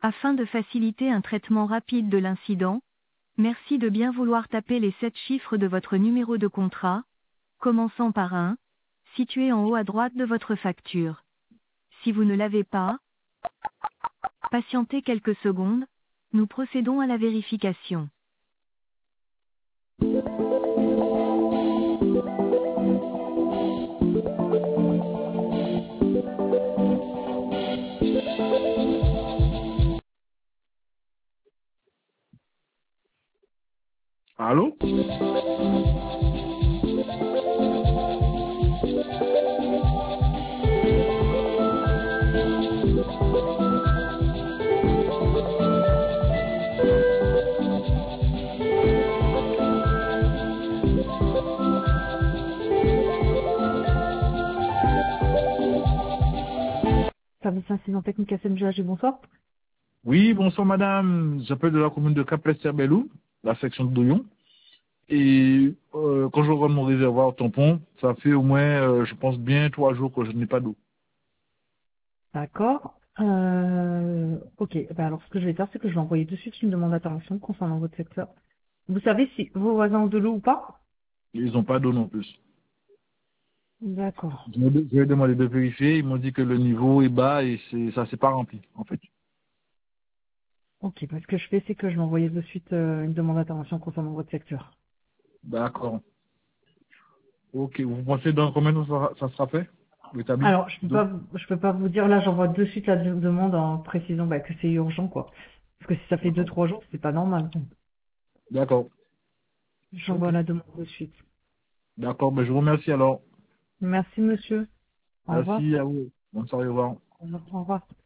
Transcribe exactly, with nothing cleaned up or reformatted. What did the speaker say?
Afin de faciliter un traitement rapide de l'incident, merci de bien vouloir taper les sept chiffres de votre numéro de contrat, commençant par un, situé en haut à droite de votre facture. Si vous ne l'avez pas, patientez quelques secondes, nous procédons à la vérification. Allô? Service incident technique à S M G H, bonsoir. Oui, bonsoir madame. J'appelle de la commune de Cap-Serbellou, la section de Douillon. Et euh, quand je regarde mon réservoir tampon, ça fait au moins, euh, je pense bien, trois jours que je n'ai pas d'eau. D'accord. Euh, ok. Ben alors, ce que je vais faire, c'est que je vais envoyer de suite une demande d'intervention concernant votre secteur. Vous savez si vos voisins ont de l'eau ou pas? Ils n'ont pas d'eau non plus. D'accord. Je me- je vais demander de vérifier. Ils m'ont dit que le niveau est bas et c'est, ça s'est pas rempli, en fait. Ok. Ben, ce que je fais, c'est que je vais envoyer de suite euh, une demande d'intervention concernant votre secteur. D'accord. Ok. Vous pensez dans combien de temps ça, ça sera fait? L'établi Alors, je peux d'eau? pas, vous- je peux pas vous dire là. J'envoie de suite la de- demande en précisant bah, que c'est urgent, quoi. Parce que si ça fait deux D'accord. trois jours, c'est pas normal. D'accord. J'envoie Ok. la demande de suite. D'accord. Ben, je vous remercie alors. Merci, monsieur. Au revoir. Merci à vous. Bonne soirée, au revoir. Au revoir. Au revoir.